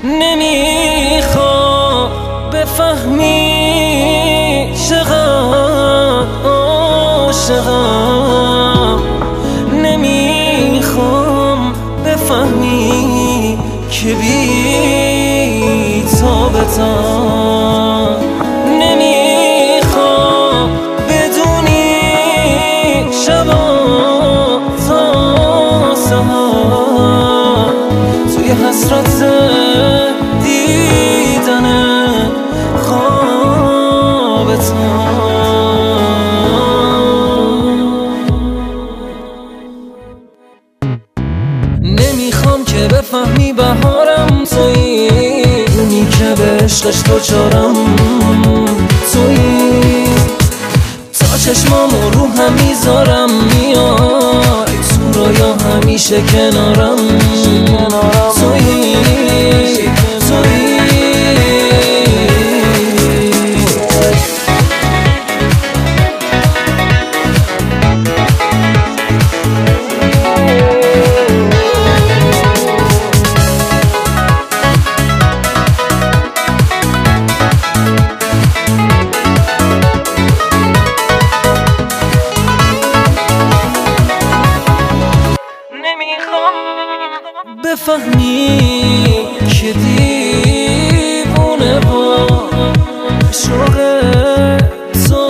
نمیخوام بفهمی چقدر عاشقم، نمیخوام بفهمی که بی تابتم، نمیخوام بدونی شبا تا سهر توی حسرت دیدن خوابتم. نمیخوام که بفهمی بهارم تویی، اونی که به عشقش دوچارم تویی، تا چشمامو رو هم میذارم میای تو رویا همیشه کنارم تویی تویی. بفهمی که دیوونه با شوق تو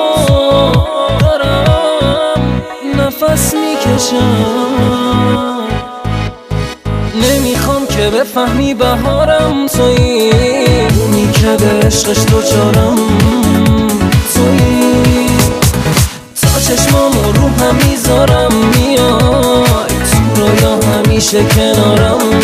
دارم نفس میکشم. نمیخوام که بفهمی بهارم تویی، اونی که به عشقش دوچارم تویی، تا چشمامو رو هم میذارم میای تو رویا همیشه کنارم